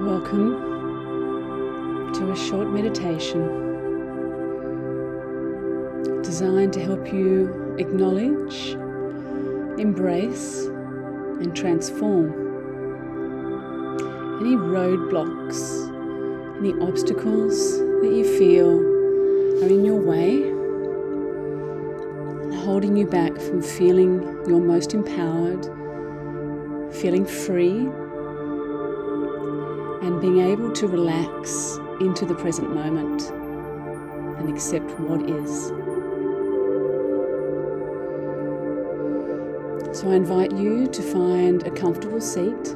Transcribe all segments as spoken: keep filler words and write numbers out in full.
Welcome to a short meditation designed to help you acknowledge, embrace, and transform any roadblocks, any obstacles that you feel are in your way, holding you back from feeling your most empowered, feeling free, and being able to relax into the present moment and accept what is. So I invite you to find a comfortable seat,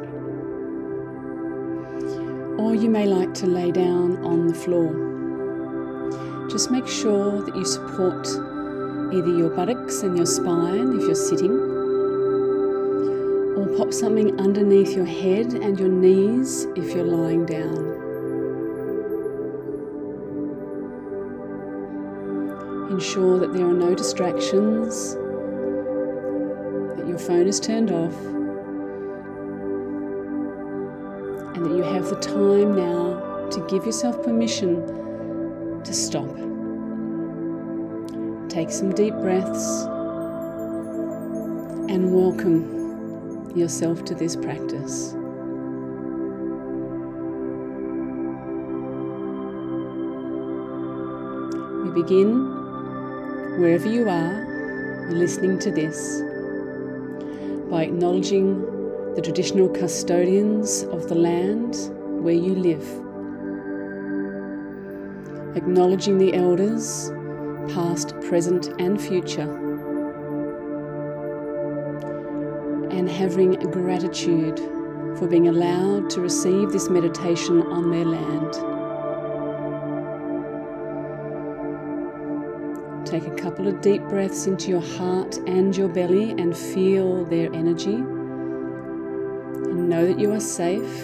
or you may like to lay down on the floor. Just make sure that you support either your buttocks and your spine if you're sitting, or pop something underneath your head and your knees if you're lying down. Ensure that there are no distractions, that your phone is turned off, and that you have the time now to give yourself permission to stop. Take some deep breaths and welcome yourself to this practice. We begin wherever you are listening to this by acknowledging the traditional custodians of the land where you live, acknowledging the elders, past, present, and future, and having gratitude for being allowed to receive this meditation on their land. Take a couple of deep breaths into your heart and your belly and feel their energy. And know that you are safe.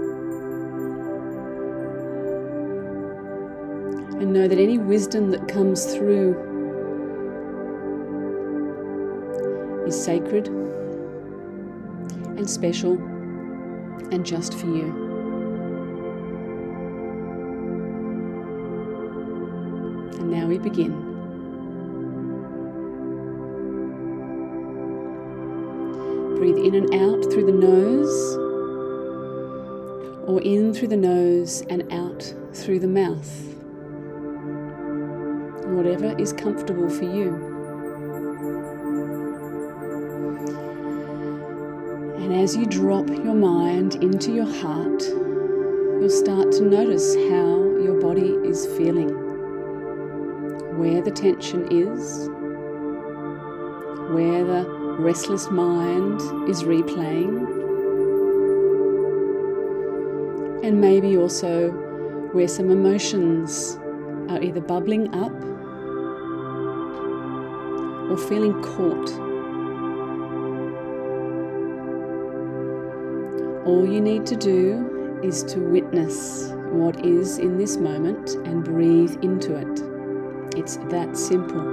And know that any wisdom that comes through is sacred and special and just for you. And now we begin. Breathe in and out through the nose, or in through the nose and out through the mouth. Whatever is comfortable for you. And as you drop your mind into your heart, you'll start to notice how your body is feeling, where the tension is, where the restless mind is replaying, and maybe also where some emotions are either bubbling up or feeling caught. All you need to do is to witness what is in this moment and breathe into it. It's that simple.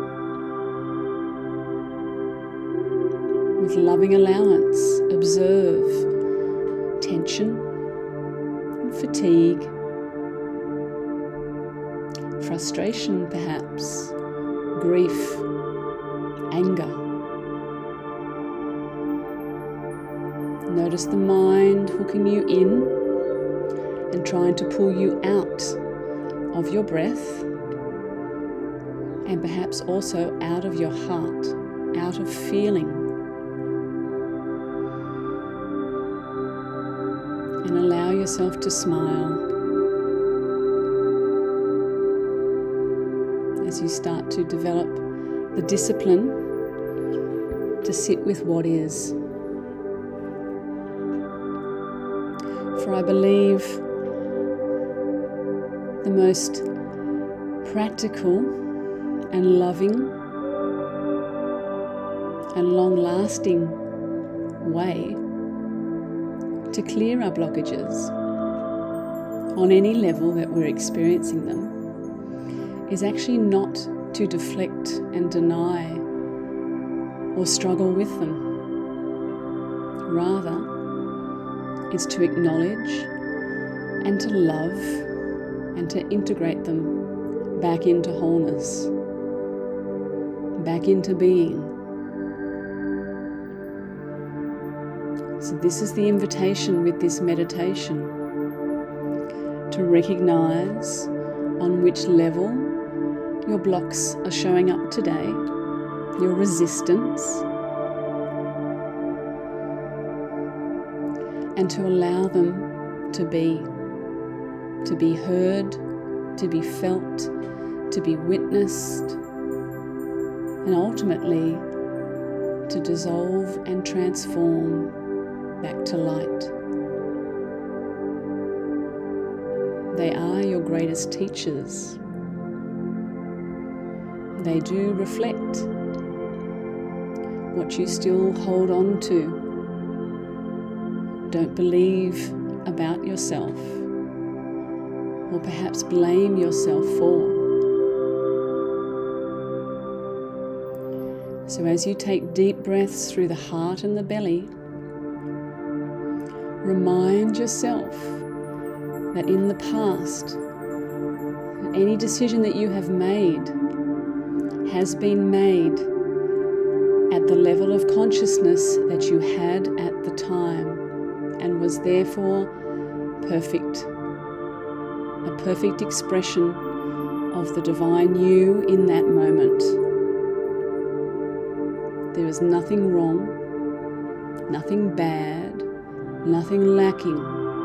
With loving allowance, observe tension, fatigue, frustration perhaps, grief, anger. Notice the mind hooking you in and trying to pull you out of your breath, and perhaps also out of your heart, out of feeling. And allow yourself to smile as you start to develop the discipline to sit with what is. For I believe the most practical and loving and long-lasting way to clear our blockages on any level that we're experiencing them is actually not to deflect and deny or struggle with them. Rather, is to acknowledge, and to love and to integrate them back into wholeness, back into being. So this is the invitation with this meditation, to recognize on which level your blocks are showing up today, your resistance, and to allow them to be, to be heard, to be felt, to be witnessed, and ultimately to dissolve and transform back to light. They are your greatest teachers. They do reflect what you still hold on to, don't believe about yourself, or perhaps blame yourself for. So as you take deep breaths through the heart and the belly, remind yourself that in the past, any decision that you have made has been made at the level of consciousness that you had at the time, and was therefore perfect, a perfect expression of the divine you in that moment. There is nothing wrong, nothing bad, nothing lacking.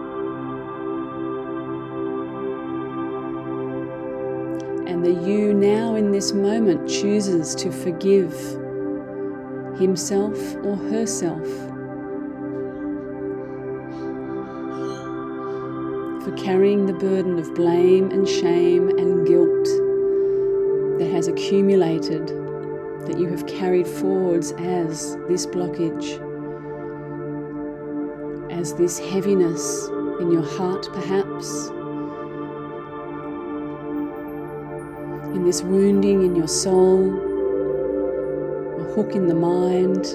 And the you now in this moment chooses to forgive himself or herself for carrying the burden of blame and shame and guilt that has accumulated, that you have carried forwards as this blockage, as this heaviness in your heart perhaps, in this wounding in your soul, a hook in the mind,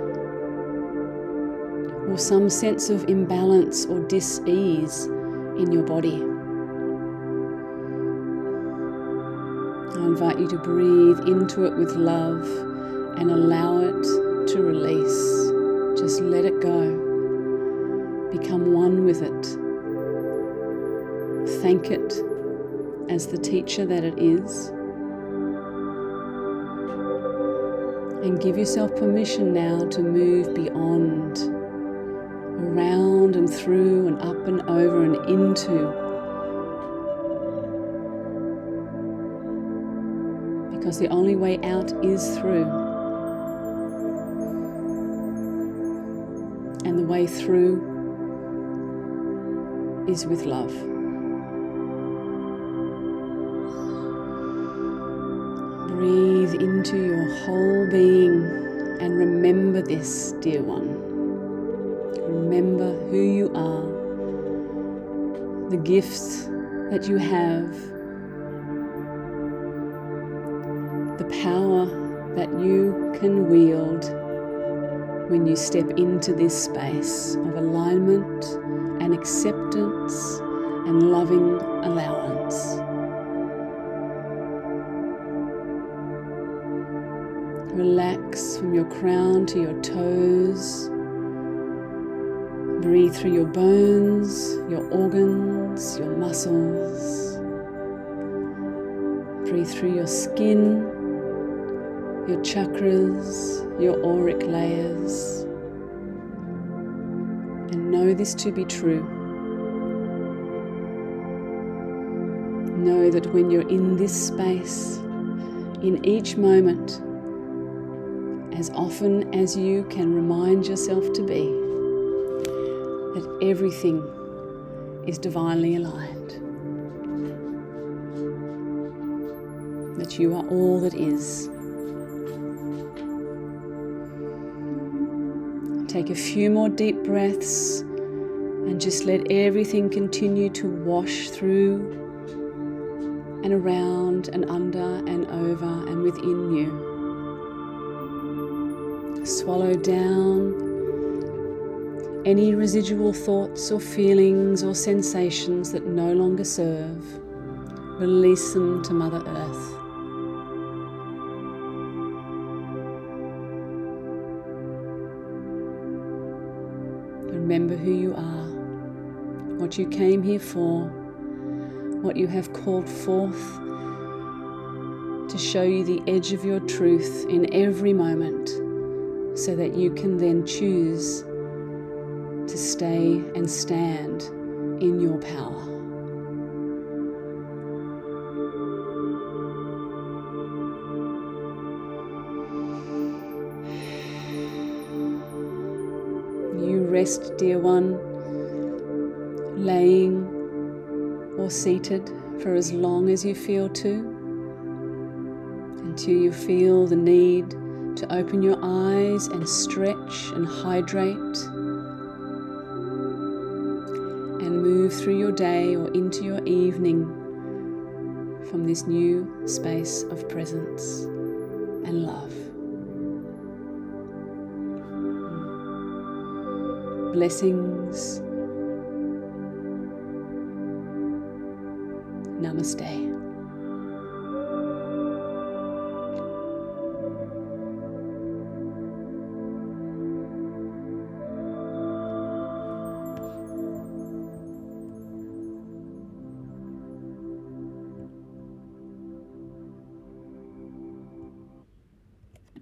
or some sense of imbalance or dis-ease in your body. I invite you to breathe into it with love and allow it to release. Just let it go. Become one with it. Thank it as the teacher that it is. And give yourself permission now to move beyond, around and through and up and over and into. Because the only way out is through. And the way through is with love. Breathe into your whole being and remember this, dear one. Remember who you are, the gifts that you have, the power that you can wield when you step into this space of alignment and acceptance and loving allowance. Relax from your crown to your toes. Breathe through your bones, your organs, your muscles. Breathe through your skin, your chakras, your auric layers. And know this to be true. Know that when you're in this space, in each moment, as often as you can remind yourself to be, that everything is divinely aligned. That you are all that is. Take a few more deep breaths and just let everything continue to wash through and around and under and over and within you. Swallow down Any residual thoughts or feelings or sensations that no longer serve, release them to Mother Earth. Remember who you are, what you came here for, what you have called forth to show you the edge of your truth in every moment, so that you can then choose to stay and stand in your power. You rest, dear one, laying or seated for as long as you feel to, until you feel the need to open your eyes and stretch and hydrate and move through your day or into your evening from this new space of presence and love. Blessings. Namaste.